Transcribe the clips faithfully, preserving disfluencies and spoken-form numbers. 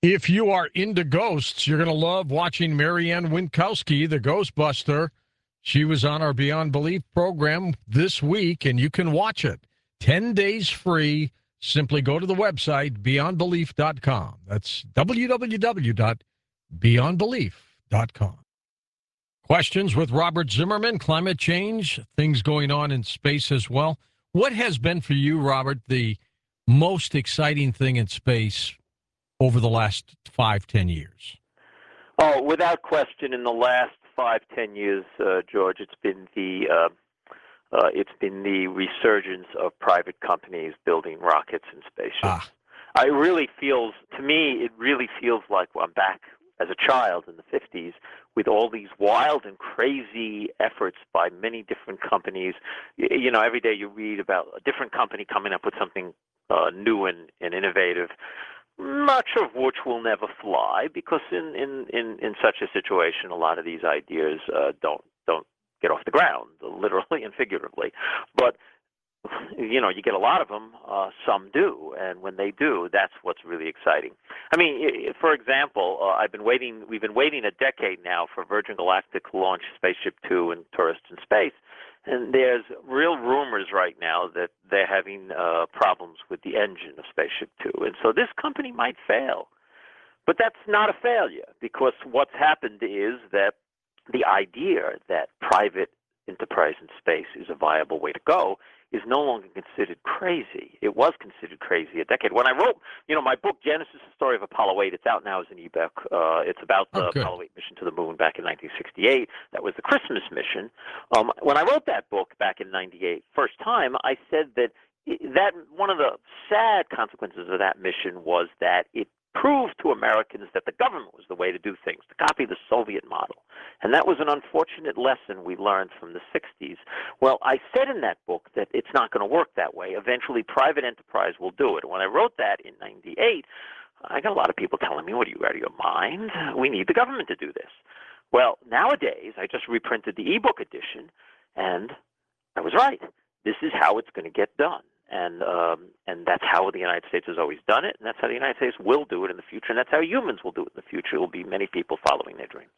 If you are into ghosts, you're going to love watching Marianne Winkowski, the Ghostbuster. She was on our Beyond Belief program this week, and you can watch it. ten days free. Simply go to the website, beyond belief dot com. That's w w w dot beyond belief dot com. Questions with Robert Zimmerman, climate change, things going on in space as well. What has been for you, Robert, the most exciting thing in space over the last five, ten years? Oh, without question, in the last five, ten years, uh, George, it's been the uh, uh, it's been the resurgence of private companies building rockets and spaceships. Ah. I really feels to me, it really feels like I'm back as a child in the fifties with all these wild and crazy efforts by many different companies. You, you know, every day you read about a different company coming up with something uh, new and, and innovative, much of which will never fly, because in, in, in, in such a situation, a lot of these ideas uh, don't don't get off the ground, literally and figuratively. But you know, you get a lot of them. Uh, some do, and when they do, that's what's really exciting. I mean, for example, uh, I've been waiting. We've been waiting a decade now for Virgin Galactic to launch Spaceship Two and tourists in space, and there's real rumors right now that they're having uh, problems with the engine of Spaceship Two, and so this company might fail. But that's not a failure, because what's happened is that the idea that private enterprise in space is a viable way to go is no longer considered crazy. It was considered crazy a decade. When I wrote, you know, my book, Genesis, the Story of Apollo eight, it's out now as an ebook. Uh, it's about the Oh, Apollo eight mission to the moon back in nineteen sixty-eight. That was the Christmas mission. Um, when I wrote that book back in ninety-eight, first time, I said that that one of the sad consequences of that mission was that it proved to Americans that the government was the way to do things, to copy the Soviet model. And that was an unfortunate lesson we learned from the sixties. Well, I said in that book that it's not going to work that way. Eventually, private enterprise will do it. When I wrote that in ninety-eight, I got a lot of people telling me, what, are you out of your mind? We need the government to do this. Well, nowadays, I just reprinted the ebook edition, and I was right. This is how it's going to get done. And um, and that's how the United States has always done it, and that's how the United States will do it in the future, and that's how humans will do it in the future. It will be many people following their dreams.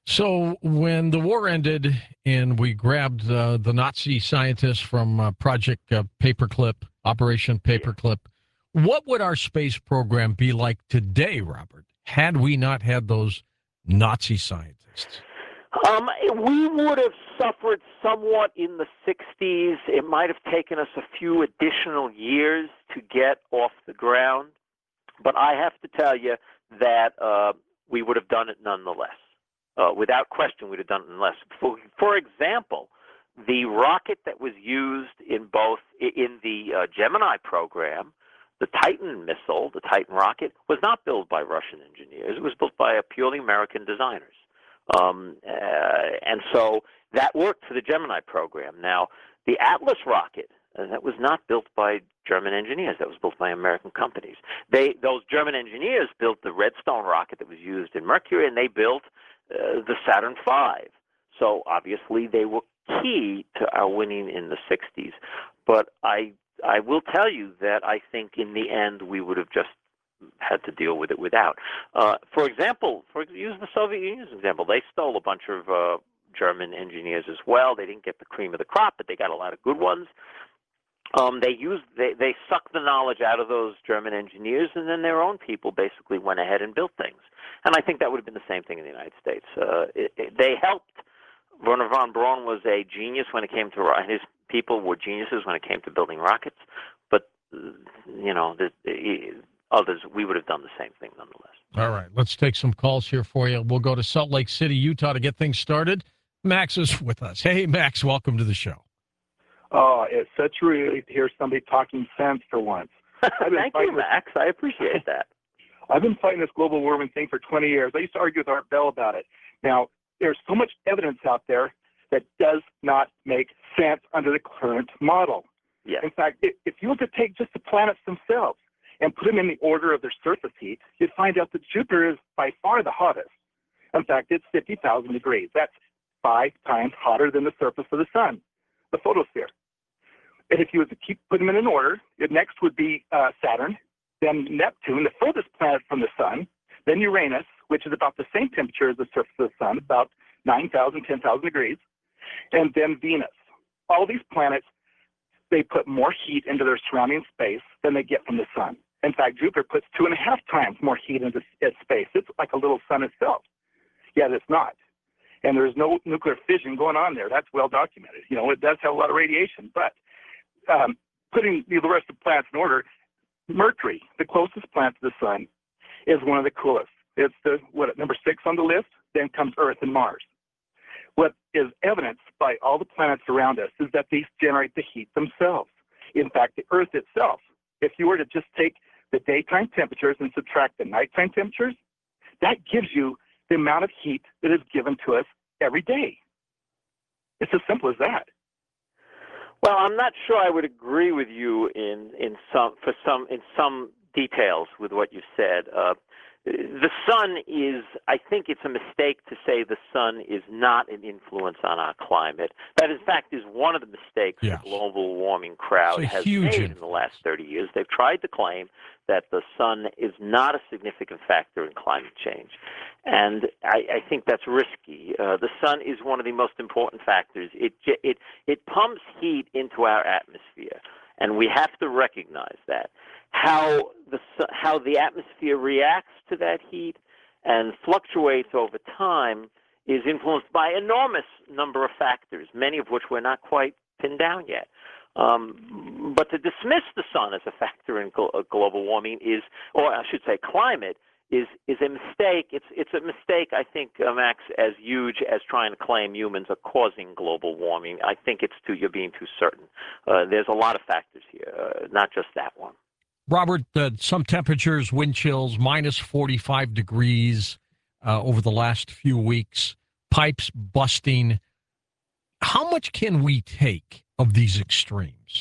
So when the war ended and we grabbed uh, the Nazi scientists from uh, Project uh, Paperclip, Operation Paperclip, what would our space program be like today, Robert, had we not had those Nazi scientists? Um, we would have suffered somewhat in the sixties. It might have taken us a few additional years to get off the ground. But I have to tell you that uh, we would have done it nonetheless. Uh, without question, we'd have done it nonetheless. For, for example, the rocket that was used in both in the uh, Gemini program, the Titan missile, the Titan rocket, was not built by Russian engineers. It was built by uh, purely American designers. Um, uh, and so that worked for the Gemini program. Now, the Atlas rocket, uh, that was not built by German engineers. That was built by American companies. They, those German engineers built the Redstone rocket that was used in Mercury, and they built uh, the Saturn five. So obviously they were key to our winning in the sixties. But I, I will tell you that I think in the end we would have just had to deal with it without. Uh, for example, for use the Soviet Union as an example, they stole a bunch of uh, German engineers as well. They didn't get the cream of the crop, but they got a lot of good ones. Um, they used they they sucked the knowledge out of those German engineers, and then their own people basically went ahead and built things. And I think that would have been the same thing in the United States. Uh, it, it, they helped. Wernher von Braun was a genius when it came to his people were geniuses when it came to building rockets, but you know the. the Others, we would have done the same thing nonetheless. All right, let's take some calls here for you. We'll go to Salt Lake City, Utah to get things started. Max is with us. Hey, Max, welcome to the show. Oh, it's such a relief to hear somebody talking sense for once. Thank you, Max. I appreciate that. I've been fighting this global warming thing for twenty years. I used to argue with Art Bell about it. Now, there's so much evidence out there that does not make sense under the current model. Yes. In fact, if, if you were to take just the planets themselves and put them in the order of their surface heat, you'd find out that Jupiter is by far the hottest. In fact, it's fifty thousand degrees. That's five times hotter than the surface of the sun, the photosphere. And if you were to keep putting them in an order, it next would be uh, Saturn, then Neptune, the furthest planet from the sun, then Uranus, which is about the same temperature as the surface of the sun, about nine thousand, ten thousand degrees, and then Venus. All these planets, they put more heat into their surrounding space than they get from the sun. In fact, Jupiter puts two and a half times more heat into its space. It's like a little sun itself, yet it's not. And there's no nuclear fission going on there. That's well documented. You know, it does have a lot of radiation, but um, putting the rest of the planets in order, Mercury, the closest planet to the sun, is one of the coolest. It's the what number six on the list. Then comes Earth and Mars. What is evidenced by all the planets around us is that these generate the heat themselves. In fact, the Earth itself, if you were to just take the daytime temperatures and subtract the nighttime temperatures, that gives you the amount of heat that is given to us every day. It's as simple as that. Well, I'm not sure I would agree with you in, in some for some in some details with what you said. Uh, the sun is, I think it's a mistake to say the sun is not an influence on our climate. That, in fact, is one of the mistakes Yes. the global warming crowd has made in- in the last thirty years. They've tried to claim that the sun is not a significant factor in climate change. And I, I think that's risky. Uh, the sun is one of the most important factors. It, it, it pumps heat into our atmosphere, and we have to recognize that. How the, how the atmosphere reacts to that heat and fluctuates over time is influenced by an enormous number of factors, many of which we're not quite pinned down yet. Um, but to dismiss the sun as a factor in glo- global warming is, or I should say climate, is is a mistake. It's it's a mistake, I think, uh, Max, as huge as trying to claim humans are causing global warming. I think it's too, you're being too certain. Uh, there's a lot of factors here, uh, not just that one. Robert, uh, some temperatures, wind chills, minus forty-five degrees uh, over the last few weeks, pipes busting. How much can we take of these extremes?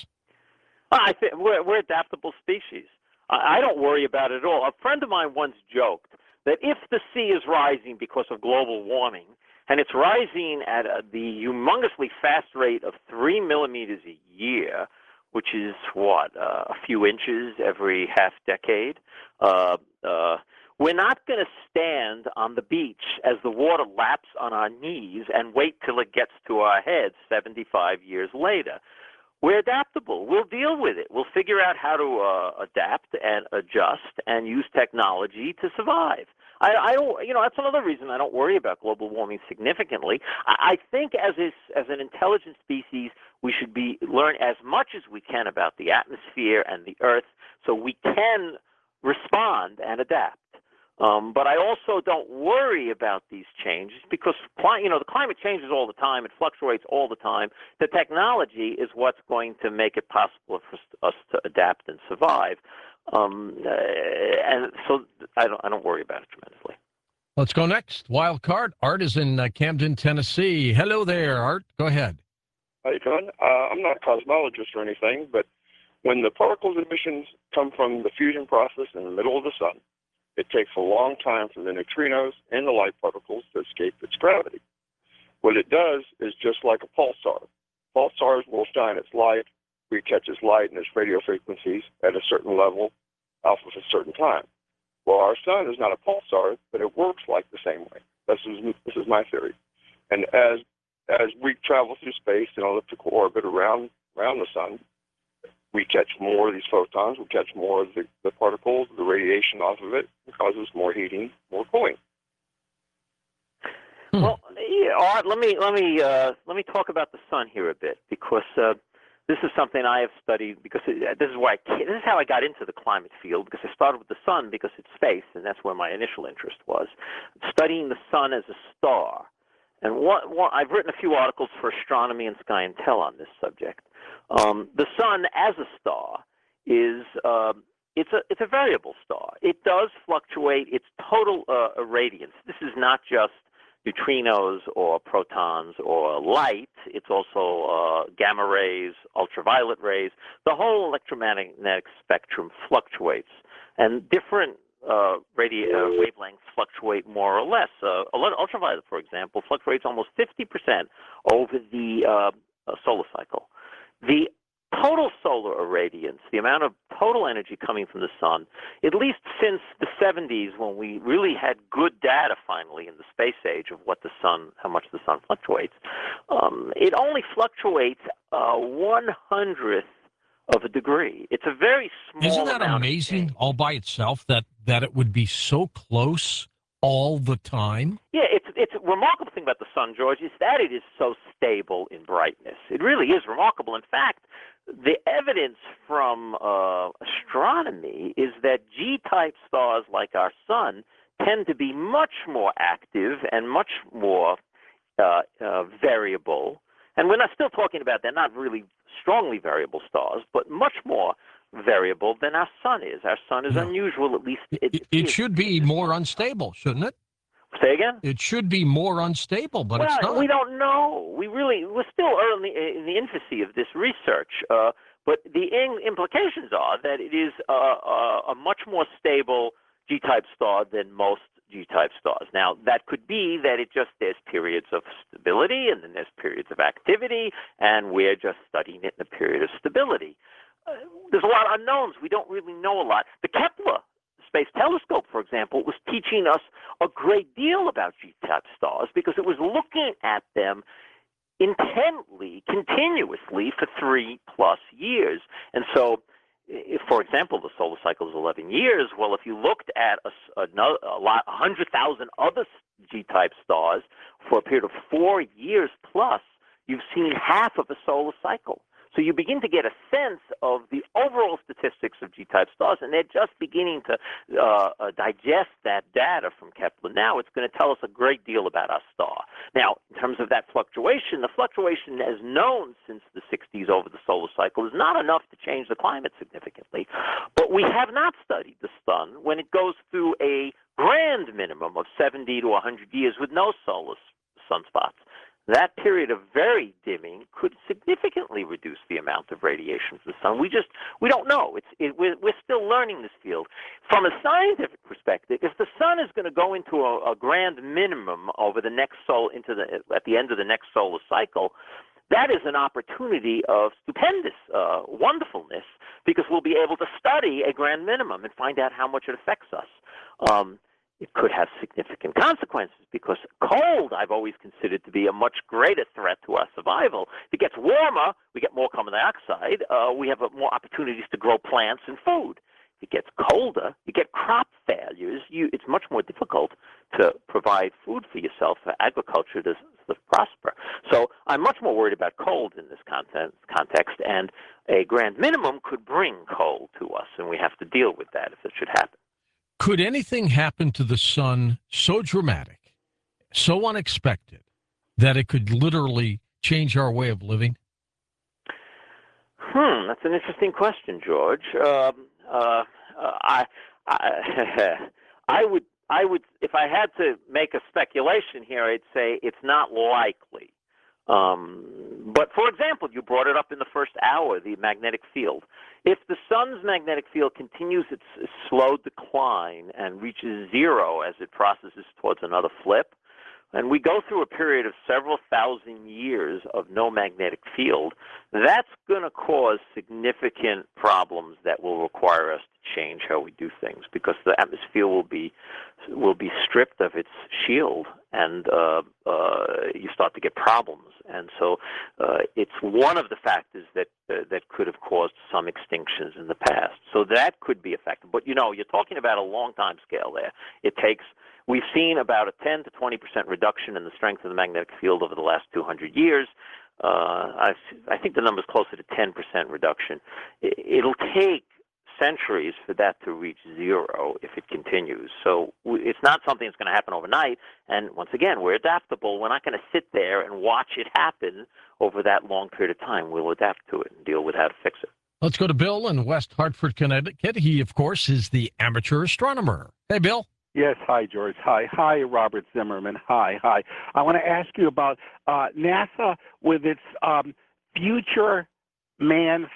I think we're, we're adaptable species. I, I don't worry about it at all. A friend of mine once joked that if the sea is rising because of global warming, and it's rising at a, the humongously fast rate of three millimeters a year, which is what, uh, a few inches every half decade. Uh, uh, we're not going to stand on the beach as the water laps on our knees and wait till it gets to our heads seventy-five years later. We're adaptable. We'll deal with it. We'll figure out how to uh, adapt and adjust and use technology to survive. I, I don't, you know, that's another reason I don't worry about global warming significantly. I, I think as is, as an intelligent species, we should be learn as much as we can about the atmosphere and the Earth, so we can respond and adapt. Um, but I also don't worry about these changes because, you know, the climate changes all the time. It fluctuates all the time. The technology is what's going to make it possible for us to adapt and survive. Um, uh, and so I don't, I don't worry about it tremendously. Let's go next. Wild card. Art is in uh, Camden, Tennessee. Hello there, Art. Go ahead. How you doing? Uh, I'm not a cosmologist or anything, but when the particles emissions come from the fusion process in the middle of the sun, it takes a long time for the neutrinos and the light particles to escape its gravity. What it does is just like a pulsar. Pulsars will shine its light, we catch its light and its radio frequencies at a certain level, off of a certain time. Well, our sun is not a pulsar, but it works like the same way. This is this is my theory. And as as we travel through space in elliptical orbit around around the sun, we catch more of these photons, we catch more of the, the particles, the radiation off of it. It causes more heating, more cooling. Hmm. Well, yeah, Art, let me let me uh, let me talk about the sun here a bit because uh, this is something I have studied. Because it, this is why I, this is how I got into the climate field. Because I started with the sun because it's space, and that's where my initial interest was, studying the sun as a star. And what, what, I've written a few articles for Astronomy and Sky and Tel on this subject. Um, the sun as a star is uh, it's a it's a variable star. It does fluctuate its total uh, radiance. This is not just neutrinos or protons or light. It's also uh, gamma rays, ultraviolet rays. The whole electromagnetic spectrum fluctuates, and different uh, radio uh, wavelengths fluctuate more or less. Uh, ultraviolet, for example, fluctuates almost fifty percent over the uh, uh, solar cycle. The total solar irradiance, the amount of total energy coming from the sun, at least since the seventies, when we really had good data finally in the space age of what the sun, how much the sun fluctuates, um, it only fluctuates uh, one hundredth of a degree. It's a very small Isn't that amount amazing of all by itself that, that it would be so close all the time? Yeah, it's it's a remarkable thing about the sun, George, is that it is so stable in brightness. It really is remarkable. In fact, the evidence from uh, astronomy is that G-type stars like our sun tend to be much more active and much more uh, uh, variable. And we're not still talking about they're not really strongly variable stars, but much more variable than our sun is. Our sun is Yeah. unusual, at least it, It, it should be more unstable, shouldn't it? Say again? It should be more unstable, but well, it's not. we don't know. We really we're still early in the infancy of this research, uh, but the in- implications are that it is uh, uh, a much more stable G-type star than most G-type stars. Now, that could be that it just there's periods of stability and then there's periods of activity, and we're just studying it in a period of stability. Uh, there's a lot of unknowns. We don't really know a lot. The Kepler Space Telescope, for example, was teaching us a great deal about G-type stars because it was looking at them intently, continuously for three plus years. And so, if, for example, the solar cycle is eleven years, well, if you looked at a, another, a lot, one hundred thousand other G-type stars for a period of four years plus, you've seen half of a solar cycle. So you begin to get a sense of the overall statistics of G-type stars, and they're just beginning to uh, uh, digest that data from Kepler. Now it's going to tell us a great deal about our star. Now, in terms of that fluctuation, the fluctuation as known since the sixties over the solar cycle is not enough to change the climate significantly. But we have not studied the sun when it goes through a grand minimum of seventy to one hundred years with no solar sunspots. That period of very dimming could significantly reduce the amount of radiation from the sun. We just we don't know. It's it, we're, we're still learning this field. From a scientific perspective, if the sun is going to go into a, a grand minimum over the next sol into the at the end of the next solar cycle, that is an opportunity of stupendous uh, wonderfulness because we'll be able to study a grand minimum and find out how much it affects us. Um, It could have significant consequences because cold I've always considered to be a much greater threat to our survival. If it gets warmer, we get more carbon dioxide. Uh, we have uh, more opportunities to grow plants and food. If it gets colder, you get crop failures. You, it's much more difficult to provide food for yourself, for agriculture to, to prosper. So I'm much more worried about cold in this content, context, and a grand minimum could bring cold to us, and we have to deal with that if it should happen. Could anything happen to the sun so dramatic, so unexpected, that it could literally change our way of living? Hmm, that's an interesting question, George. Um, uh, I, I, I would, I would, if I had to make a speculation here, I'd say it's not likely. Um, but for example, you brought it up in the first hour, the magnetic field. If the sun's magnetic field continues its slow decline and reaches zero as it processes towards another flip, and we go through a period of several thousand years of no magnetic field, that's going to cause significant problems that will require us to change how we do things because the atmosphere will be will be stripped of its shield, and uh, uh, you start to get problems. And so uh, it's one of the factors that uh, that could have caused some extinctions in the past. So that could be a factor. But, you know, you're talking about a long time scale there. It takes We've seen about a ten to twenty percent reduction in the strength of the magnetic field over the last two hundred years. Uh, I, I think the number is closer to ten percent reduction. It'll take centuries for that to reach zero if it continues. So it's not something that's going to happen overnight. And once again, we're adaptable. We're not going to sit there and watch it happen over that long period of time. We'll adapt to it and deal with how to fix it. Let's go to Bill in West Hartford, Connecticut. He, of course, is the amateur astronomer. Hey, Bill. Yes, hi, George. Hi. Hi, Robert Zimmerman. Hi, hi. I want to ask you about uh, NASA with its um, future manned space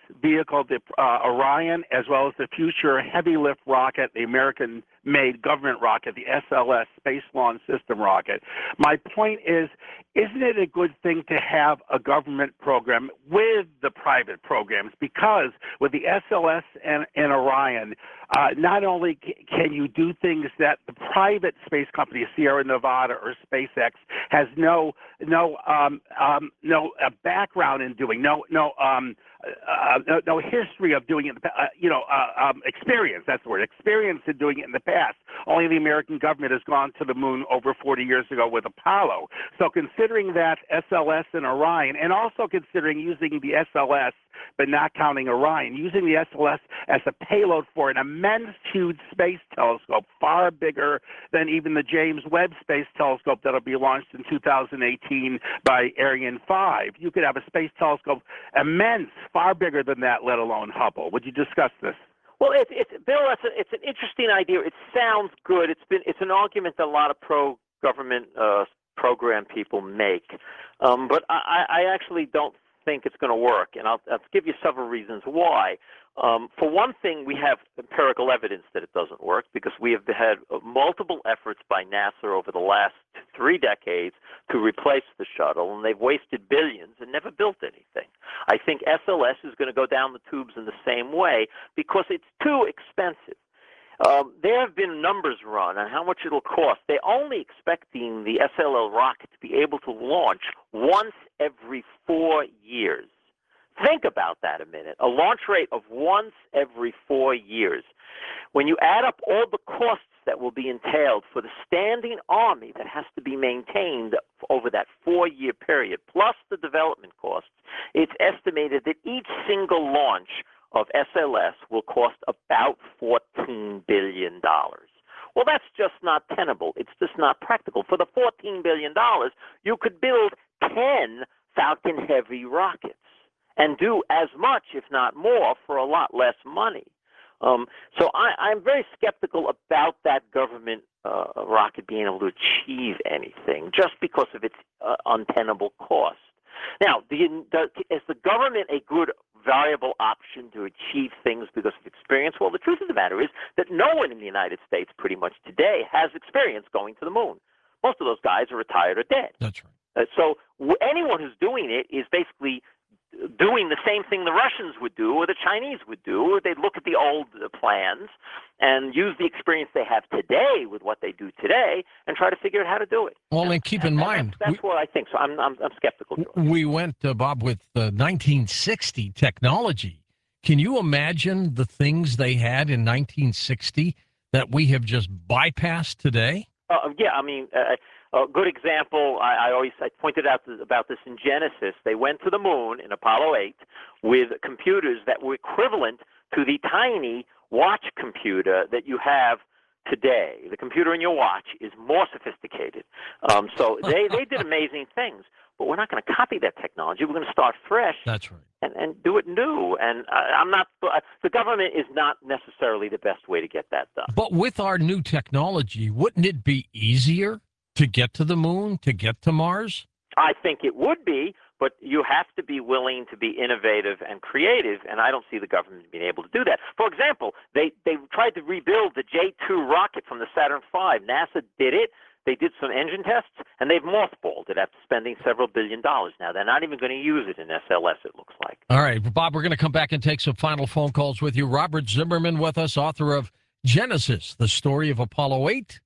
vehicle, the uh, Orion, as well as the future heavy lift rocket, the American-made government rocket, the S L S, Space Launch System rocket. My point is, isn't it a good thing to have a government program with the private programs? Because with the S L S and, and Orion, uh, not only c- can you do things that the private space company, Sierra Nevada or SpaceX, has no no um, um, no uh, background in doing, no no um, uh, no, no history of doing it, uh, you know, uh, um, experience. That's the word, experience in doing it in the past. Only the American government has gone to the moon over forty years ago with Apollo. So considering that S L S and Orion, and also considering using the S L S, but not counting Orion, using the S L S as a payload for an immense, huge space telescope, far bigger than even the James Webb Space Telescope that'll be launched in two thousand eighteen by Ariane five. You could have a space telescope immense, far bigger than that, let alone Hubble. Would you discuss this? Well, it's it's Bill. It's, a, it's an interesting idea. It sounds good. It's been it's an argument that a lot of pro-government uh, program people make, um, but I, I actually don't think it's going to work, and I'll, I'll give you several reasons why. Um, for one thing, we have empirical evidence that it doesn't work because we have had multiple efforts by NASA over the last three decades to replace the shuttle, and they've wasted billions and never built anything. I think S L S is going to go down the tubes in the same way because it's too expensive. Um, there have been numbers run on how much it'll cost. They're only expecting the S L L rocket to be able to launch once every four years. Think about that a minute. A launch rate of once every four years. When you add up all the costs that will be entailed for the standing army that has to be maintained over that four-year period, plus the development costs, it's estimated that each single launch of S L S will cost about fourteen billion dollars. Well, that's just not tenable. It's just not practical. For the fourteen billion dollars, you could build ten Falcon Heavy rockets and do as much, if not more, for a lot less money. Um, so I, I'm very skeptical about that government uh, rocket being able to achieve anything just because of its uh, untenable cost. Now, do you, does, is the government a good, valuable option to achieve things because of experience? Well, the truth of the matter is that no one in the United States pretty much today has experience going to the moon. Most of those guys are retired or dead. That's right. Uh, so w- anyone who's doing it is basically doing the same thing the Russians would do or the Chinese would do. They'd look at the old uh, plans and use the experience they have today with what they do today and try to figure out how to do it. Well, and keep in and mind, that's, that's we, what I think. So I'm I'm, I'm skeptical. George. we went, uh, Bob, with uh, nineteen sixty technology. Can you imagine the things they had in nineteen sixty that we have just bypassed today? Uh, yeah, I mean, uh, a good example, I, I always I pointed out th- about this in Genesis. They went to the moon in Apollo eight with computers that were equivalent to the tiny watch computer that you have today. The computer in your watch is more sophisticated. Um, so they, they did amazing things. But we're not going to copy that technology. We're going to start fresh. That's right. And, and do it new. And I, I'm not. Uh, the government is not necessarily the best way to get that done. But with our new technology, wouldn't it be easier to get to the moon, to get to Mars? I think it would be, but you have to be willing to be innovative and creative, and I don't see the government being able to do that. For example, they, they tried to rebuild the J two rocket from the Saturn five. NASA did it. They did some engine tests, and they've mothballed it after spending several billion dollars now. They're not even going to use it in S L S, it looks like. All right, Bob, we're going to come back and take some final phone calls with you. Robert Zimmerman with us, author of Genesis, the story of Apollo eight.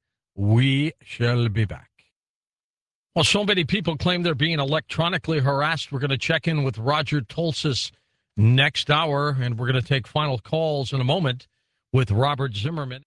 We shall be back. Well, so many people claim they're being electronically harassed. We're going to check in with Roger Tolsis next hour, and we're going to take final calls in a moment with Robert Zimmerman.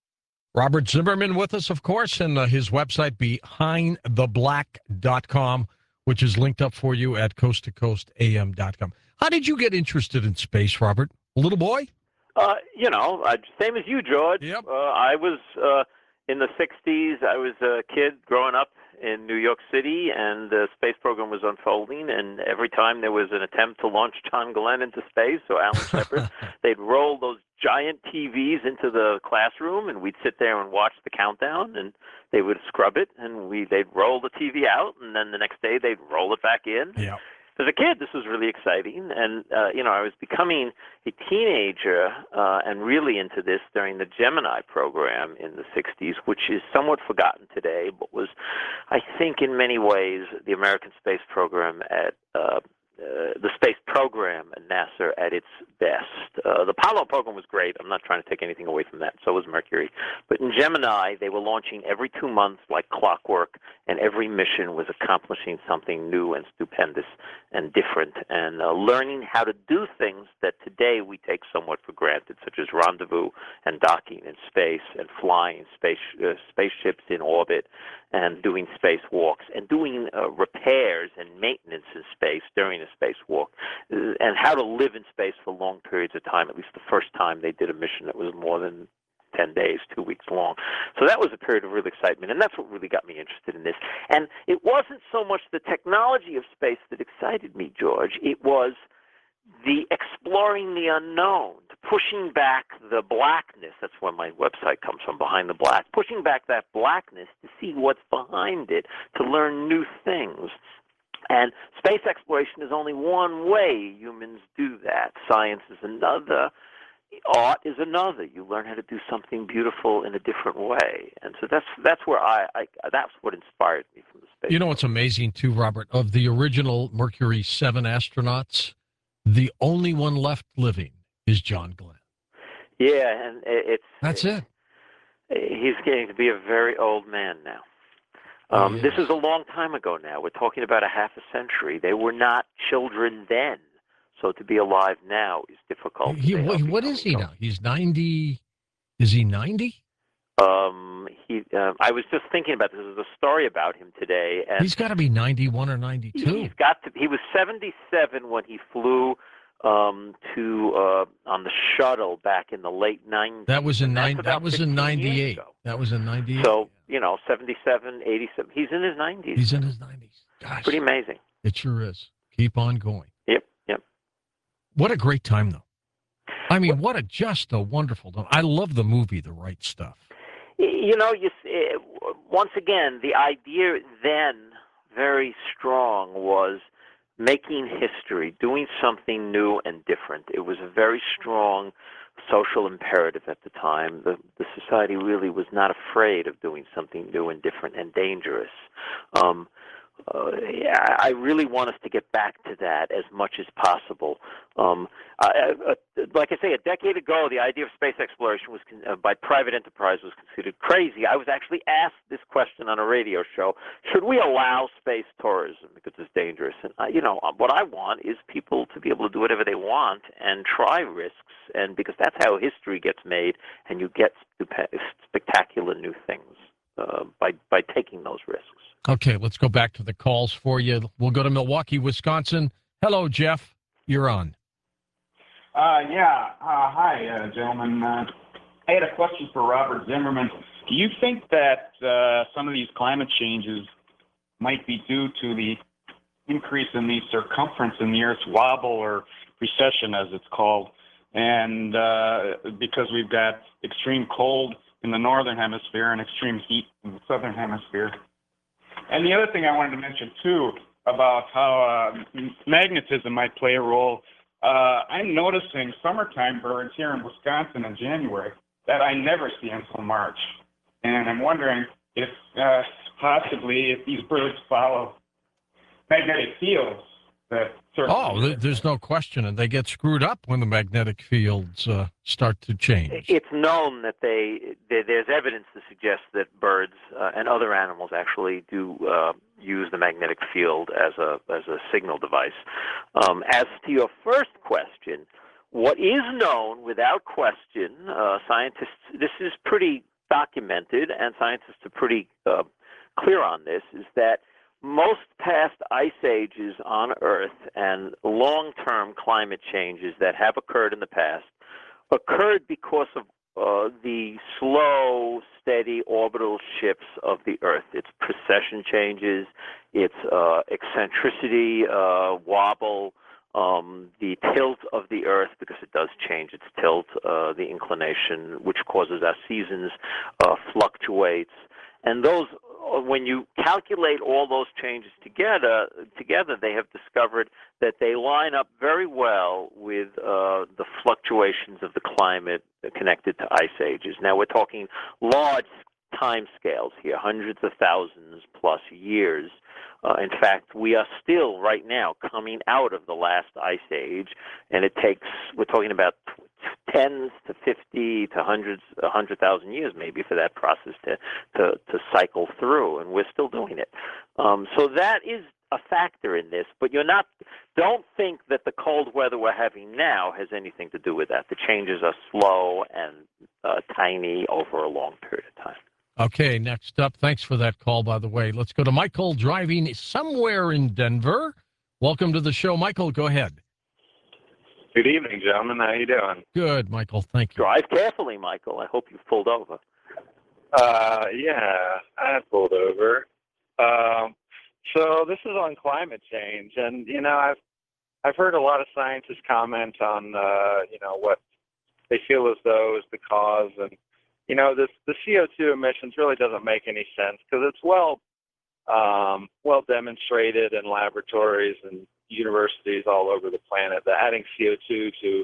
Robert Zimmerman with us, of course, and uh, his website, behind the black dot com, which is linked up for you at coast to coast a m dot com. How did you get interested in space, Robert? A little boy? Uh, you know, uh, same as you, George. Yep. Uh, I was uh, in the sixties. I was a kid growing up in New York City, and the space program was unfolding, and every time there was an attempt to launch John Glenn into space or Alan Shepard, they'd roll those giant T Vs into the classroom, and we'd sit there and watch the countdown, and they would scrub it, and we they'd roll the T V out, and then the next day they'd roll it back in. Yeah. as a kid, this was really exciting. And, uh, you know, I was becoming a teenager uh, and really into this during the Gemini program in the sixties, which is somewhat forgotten today, but was, I think, in many ways, the American space program at uh, Uh, the space program at NASA at its best. Uh, the Apollo program was great. I'm not trying to take anything away from that. So was Mercury. But in Gemini, they were launching every two months like clockwork, and every mission was accomplishing something new and stupendous and different, and uh, learning how to do things that today we take somewhat for granted, such as rendezvous and docking in space and flying space uh, spaceships in orbit and doing spacewalks and doing uh, repairs and maintenance in space during a spacewalk, uh, and how to live in space for long periods of time, at least the first time they did a mission that was more than ten days, two weeks long. So that was a period of real excitement, and that's what really got me interested in this. And it wasn't so much the technology of space that excited me, George. It was the exploring the unknown, pushing back the blackness. That's where my website comes from, Behind the Black. Pushing back that blackness to see what's behind it, to learn new things. And space exploration is only one way humans do that. Science is another. Art is another. You learn how to do something beautiful in a different way. And so that's that's where I, I that's what inspired me from the space. You know what's amazing too, Robert? Of the original Mercury seven astronauts, the only one left living is John Glenn. Yeah, and it's that's it. He's getting to be a very old man now. Um, yes. This is a long time ago now. We're talking about a half a century. They were not children then. So to be alive now is difficult. He, what, what is he now? He's ninety. Is he ninety? Um, he. Uh, I was just thinking about this. There's a story about him today, and he's got to be ninety-one or ninety-two. He's got to. He was seventy-seven when he flew um, to uh, on the shuttle back in the late nineties. That was in nine. That was in ninety-eight. That was in ninety-eight. So you know, seventy-seven, eighty-seven. He's in his nineties. He's in his nineties. Gosh, pretty amazing. It sure is. Keep on going. Yep. Yep. What a great time, though. I mean, what a just a wonderful time. I love the movie, The Right Stuff. You know, you once again, the idea then very strong was making history, doing something new and different. It was a very strong social imperative at the time. The, the society really was not afraid of doing something new and different and dangerous. Um, Uh, yeah, I really want us to get back to that as much as possible. Um, I, I, like I say, a decade ago, the idea of space exploration was con- uh, by private enterprise was considered crazy. I was actually asked this question on a radio show: should we allow space tourism because it's dangerous? And I, you know, what I want is people to be able to do whatever they want and try risks, and because that's how history gets made, and you get stup- spectacular new things uh, by by taking those risks. Okay, let's go back to the calls for you. We'll go to Milwaukee, Wisconsin. Hello, Jeff. You're on. Uh, yeah. Uh, hi, uh, gentlemen. Uh, I had a question for Robert Zimmerman. Do you think that uh, some of these climate changes might be due to the increase in the circumference in the Earth's wobble, or precession, as it's called, and uh, because we've got extreme cold in the northern hemisphere and extreme heat in the southern hemisphere? And the other thing I wanted to mention, too, about how uh, magnetism might play a role, uh, I'm noticing summertime birds here in Wisconsin in January that I never see until March. And I'm wondering if uh, possibly if these birds follow magnetic fields that Oh, there's no question. And they get screwed up when the magnetic fields uh, start to change. It's known that they, they there's evidence to suggest that birds uh, and other animals actually do uh, use the magnetic field as a as a signal device. Um, as to your first question, what is known without question, uh, scientists, this is pretty documented, and scientists are pretty uh, clear on this, is that most past ice ages on Earth and long-term climate changes that have occurred in the past occurred because of uh, the slow, steady orbital shifts of the Earth. Its precession changes, its uh, eccentricity, uh, wobble, um, the tilt of the Earth, because it does change its tilt, uh, the inclination, which causes our seasons, uh, fluctuates. And those when you calculate all those changes together, together, they have discovered that they line up very well with uh, the fluctuations of the climate connected to ice ages. Now, we're talking large time scales here, hundreds of thousands plus years. Uh, in fact, we are still right now coming out of the last ice age, and it takes, we're talking about tens to fifty to hundreds, a hundred thousand years maybe for that process to, to, to cycle through, and we're still doing it. Um, so that is a factor in this, but you're not, don't think that the cold weather we're having now has anything to do with that. The changes are slow and uh, tiny over a long period of time. Okay, next up, thanks for that call, by the way. Let's go to Michael driving somewhere in Denver. Welcome to the show, Michael. Go ahead. Good evening, gentlemen. How you doing? Good, Michael. Thank you. Drive carefully, Michael. I hope you've pulled over. Uh, yeah, I pulled over. Um, so this is on climate change, and you know, I've I've heard a lot of scientists comment on uh, you know what they feel as though is the cause, and you know, this the C O two emissions really doesn't make any sense because it's well um, well demonstrated in laboratories and universities all over the planet that adding C O two to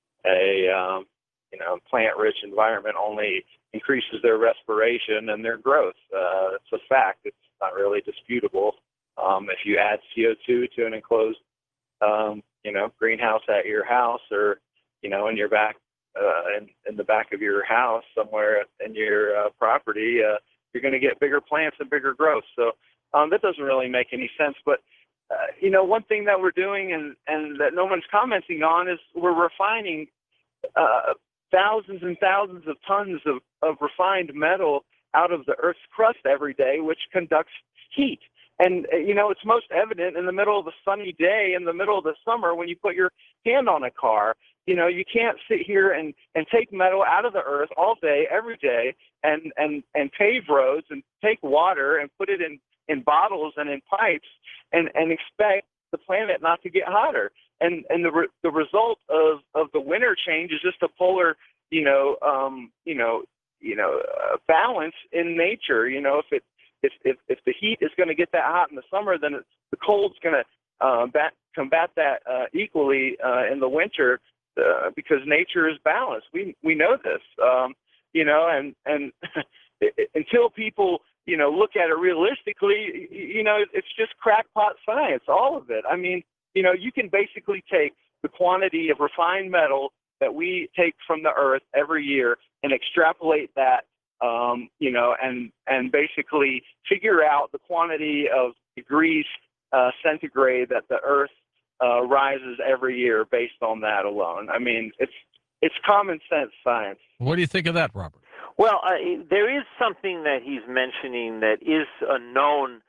a um, you know plant-rich environment only increases their respiration and their growth. Uh, it's a fact. It's not really disputable. Um, if you add C O two to an enclosed um, you know greenhouse at your house or you know in your back. Uh, in, in the back of your house, somewhere in your uh, property, uh, you're going to get bigger plants and bigger growth. So um, that doesn't really make any sense. But, uh, you know, one thing that we're doing and, and that no one's commenting on is we're refining uh, thousands and thousands of tons of, of refined metal out of the Earth's crust every day, which conducts heat. And, uh, you know, it's most evident in the middle of a sunny day, in the middle of the summer, when you put your hand on a car. You know, you can't sit here and, and take metal out of the earth all day, every day, and, and, and pave roads and take water and put it in, in bottles and in pipes and, and expect the planet not to get hotter. And and the re, the result of, of the winter change is just a polar, you know, um, you know, you know, uh, balance in nature. You know, if it if if, if the heat is going to get that hot in the summer, then it's, the cold's going to uh, bat, combat that uh, equally uh, in the winter. Uh, because nature is balanced. We we know this, um, you know, and and until people, you know, look at it realistically, you know, it's just crackpot science, all of it. I mean, you know, you can basically take the quantity of refined metal that we take from the earth every year and extrapolate that, um, you know, and and basically figure out the quantity of degrees uh, centigrade that the earth Uh, rises every year based on that alone. I mean, it's it's common sense science. What do you think of that, Robert? Well, uh, there is something that he's mentioning that is a known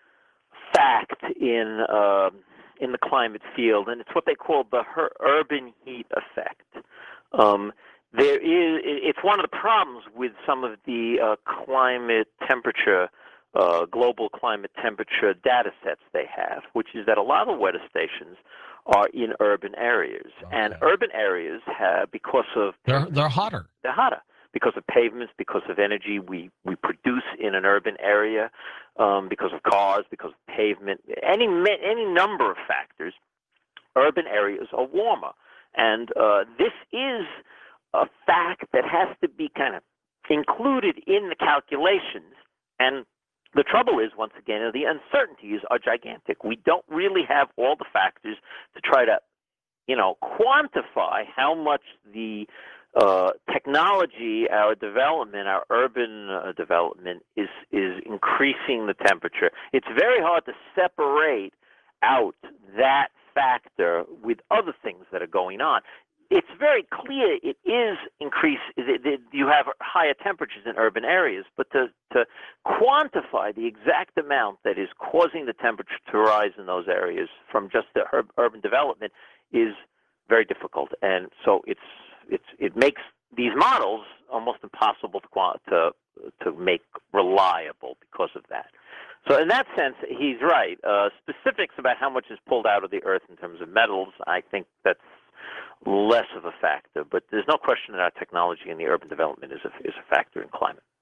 fact in uh, in the climate field, and it's what they call the her- urban heat effect. Um, there is it's one of the problems with some of the uh, climate temperature. Uh, global climate temperature data sets they have, which is that a lot of weather stations are in urban areas. Okay. And urban areas have, because of... They're, they're hotter. They're hotter because of pavements, because of energy we, we produce in an urban area, um, because of cars, because of pavement, any, any number of factors. Urban areas are warmer. And uh, this is a fact that has to be kind of included in the calculations. And the trouble is, once again, the uncertainties are gigantic. We don't really have all the factors to try to, you know, quantify how much the uh, technology, our development, our urban uh, development is is increasing the temperature. It's very hard to separate out that factor with other things that are going on. It's very clear it is increase. You have higher temperatures in urban areas, but to, to quantify the exact amount that is causing the temperature to rise in those areas from just the urban development is very difficult, and so it's it's it makes these models almost impossible to to to make reliable because of that. So in that sense, he's right. Uh, specifics about how much is pulled out of the earth in terms of metals, I think that's less of a factor, but there's no question that our technology and the urban development is a, is a factor in climate.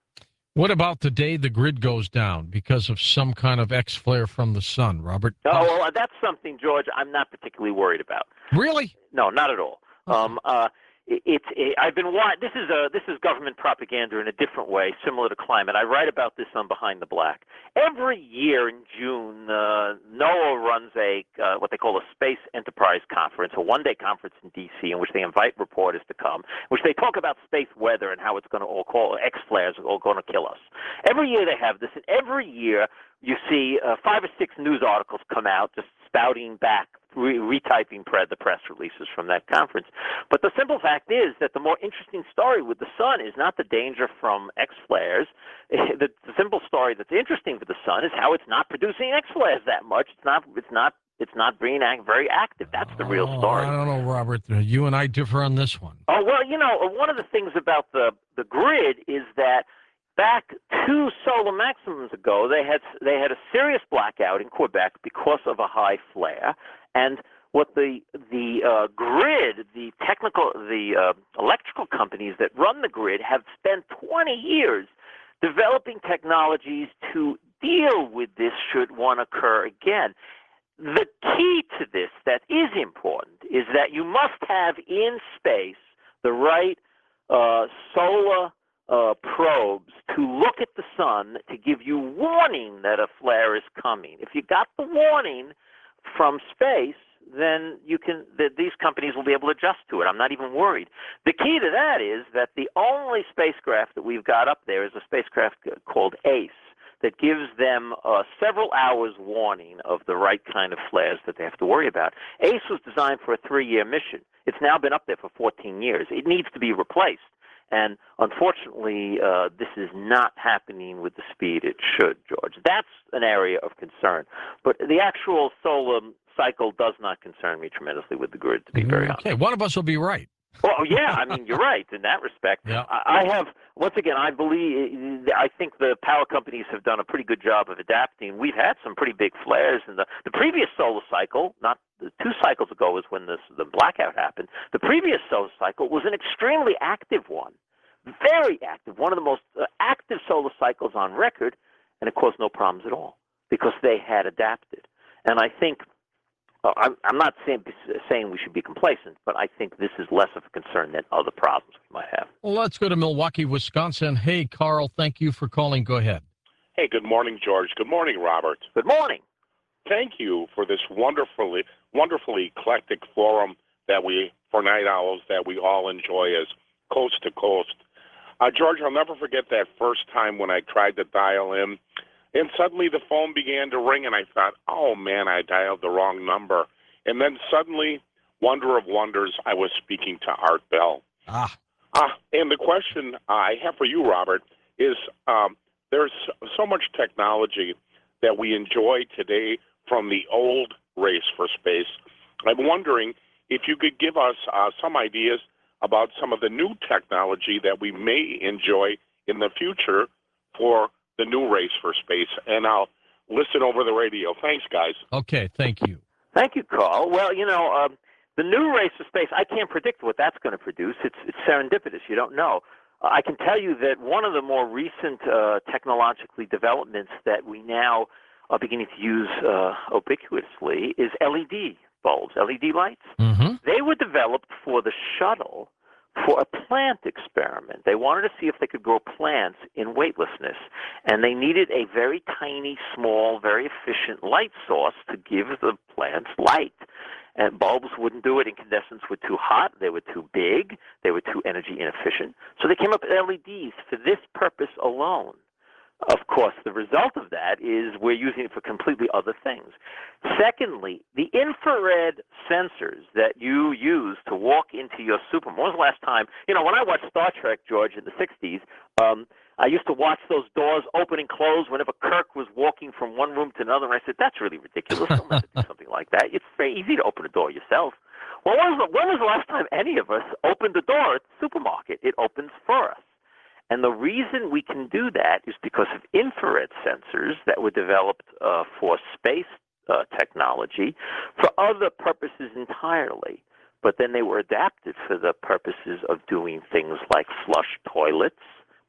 What about the day the grid goes down because of some kind of X flare from the sun, Robert? Oh, well, that's something, George, I'm not particularly worried about. Really? No, not at all. Um, uh, it, it's it, I've been wa- this is a this is government propaganda in a different way, similar to climate. I write about this on Behind the Black. Every year in June, uh, NOAA runs a uh, what they call a Space Enterprise Conference, a one-day conference in D C, in which they invite reporters to come, in which they talk about space weather and how it's going to all call X flares are all going to kill us. Every year they have this, and every year you see uh, five or six news articles come out just spouting back, re- retyping pre- the press releases from that conference. But the simple fact is that the more interesting story with the sun is not the danger from X flares. The, the simple story that's interesting for the sun is how it's not producing X flares that much. It's not. It's not. It's not being act- very active. That's the real Oh, story. I don't know, Robert. You and I differ on this one. Oh well, you know, one of the things about the the grid is that back two solar maximums ago, they had they had a serious blackout in Quebec because of a high flare, and what the the uh, grid, the technical, the uh, electrical companies that run the grid have spent twenty years developing technologies to deal with this should one occur again. The key to this that is important is that you must have in space the right uh, solar uh, probes to look at the sun to give you warning that a flare is coming. If you got the warning from space, then you can. The, these companies will be able to adjust to it. I'm not even worried. The key to that is that the only spacecraft that we've got up there is a spacecraft called ACE that gives them uh, several hours warning of the right kind of flares that they have to worry about. ACE was designed for a three-year mission. It's now been up there for fourteen years. It needs to be replaced. And unfortunately, uh, this is not happening with the speed it should, George. That's an area of concern. But the actual solar cycle does not concern me tremendously with the grid, to be very honest. Okay, one of us will be right. Well, yeah, I mean, you're right in that respect. Yeah. I I have, once again, I believe, I think the power companies have done a pretty good job of adapting. We've had some pretty big flares in the, the previous solar cycle, not the two cycles ago was when this, the blackout happened. The previous solar cycle was an extremely active one, very active, one of the most uh, active solar cycles on record, and it caused no problems at all because they had adapted. And I think Uh, I'm, I'm not saying, saying we should be complacent, but I think this is less of a concern than other problems we might have. Well, let's go to Milwaukee, Wisconsin. Hey, Carl, thank you for calling. Go ahead. Hey, good morning, George. Good morning, Robert. Good morning. Thank you for this wonderfully, wonderfully eclectic forum that we, for night owls, that we all enjoy as coast to coast. Uh, George, I'll never forget that first time when I tried to dial in. And suddenly the phone began to ring, and I thought, oh, man, I dialed the wrong number. And then suddenly, wonder of wonders, I was speaking to Art Bell. Ah. Uh, and the question I have for you, Robert, is um, there's so much technology that we enjoy today from the old race for space. I'm wondering if you could give us uh, some ideas about some of the new technology that we may enjoy in the future for the new race for space, and I'll listen over the radio. Thanks, guys. Okay, thank you. Thank you, Carl. Well, you know, um, the new race for space, I can't predict what that's going to produce. It's, it's serendipitous. You don't know. Uh, I can tell you that one of the more recent uh, technologically developments that we now are beginning to use uh, ubiquitously is L E D bulbs, L E D lights. Mm-hmm. They were developed for the shuttle for a plant experiment. They wanted to see if they could grow plants in weightlessness, and they needed a very tiny, small, very efficient light source to give the plants light. And bulbs wouldn't do it. Incandescents were too hot. They were too big. They were too energy inefficient. So they came up with L E Ds for this purpose alone. Of course, the result of that is we're using it for completely other things. Secondly, the infrared sensors that you use to walk into your supermarket. When was the last time? You know, when I watched Star Trek, George, in the sixties, um, I used to watch those doors open and close whenever Kirk was walking from one room to another, and I said, that's really ridiculous. Don't let it do something like that. It's very easy to open a door yourself. Well, when was, the, when was the last time any of us opened a door at the supermarket? It opens for us. And the reason we can do that is because of infrared sensors that were developed uh, for space uh, technology for other purposes entirely. But then they were adapted for the purposes of doing things like flush toilets,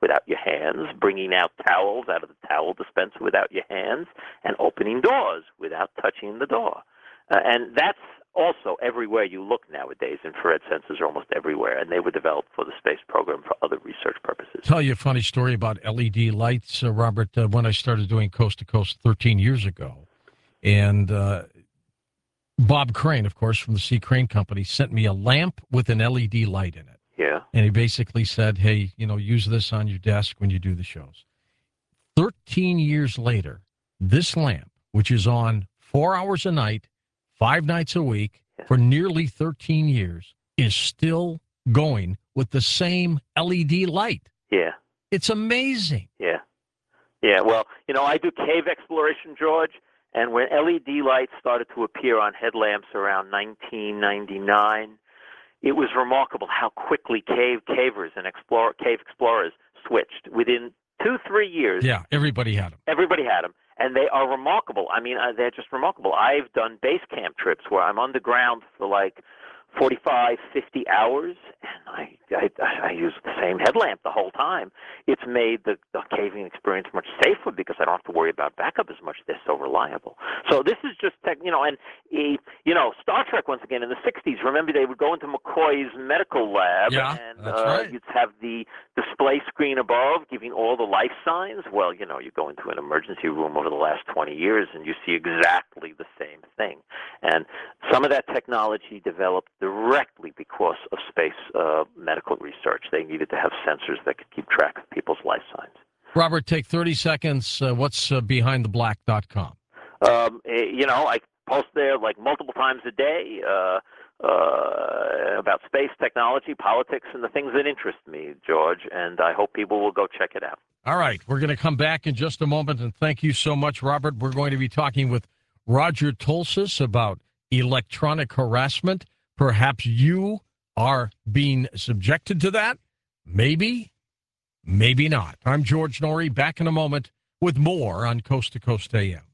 without your hands, bringing out towels out of the towel dispenser without your hands, and opening doors without touching the door. Uh, and that's also everywhere you look nowadays. Infrared sensors are almost everywhere, and they were developed for the space program for other research purposes. Tell you a funny story about L E D lights, uh, Robert, uh, when I started doing Coast to Coast thirteen years ago. And uh, Bob Crane, of course, from the C. Crane Company, sent me a lamp with an L E D light in it. Yeah. And he basically said, hey, you know, use this on your desk when you do the shows. thirteen years later, this lamp, which is on four hours a night, five nights a week, yeah. for nearly thirteen years, is still going with the same L E D light. Yeah. It's amazing. Yeah. Yeah, well, you know, I do cave exploration, George, and when L E D lights started to appear on headlamps around nineteen ninety-nine, it was remarkable how quickly cave cavers and explore, cave explorers switched. Within two, three years. Yeah, everybody had them. Everybody had them. And they are remarkable. I mean, uh, they're just remarkable. I've done base camp trips where I'm underground for like forty-five, fifty hours, and I, I, I use the same headlamp the whole time. It's made the, the caving experience much safer because I don't have to worry about backup as much. They're so reliable. So this is just, tech, you know, and, you know, Star Trek, once again, in the sixties, remember they would go into McCoy's medical lab, yeah, and that's uh, right. you'd have the display screen above giving all the life signs. Well, you know, you go into an emergency room over the last twenty years, and you see exactly the same thing. And some of that technology developed directly because of space uh, medical research. They needed to have sensors that could keep track of people's life signs. Robert, take thirty seconds. Uh, what's uh, behind the black dot com? Um, eh, you know, I post there like multiple times a day uh, uh, about space technology, politics, and the things that interest me, George, and I hope people will go check it out. All right. We're going to come back in just a moment, and thank you so much, Robert. We're going to be talking with Roger Tolsis about electronic harassment. Perhaps you are being subjected to that. Maybe, maybe not. I'm George Noory, back in a moment with more on Coast to Coast A M.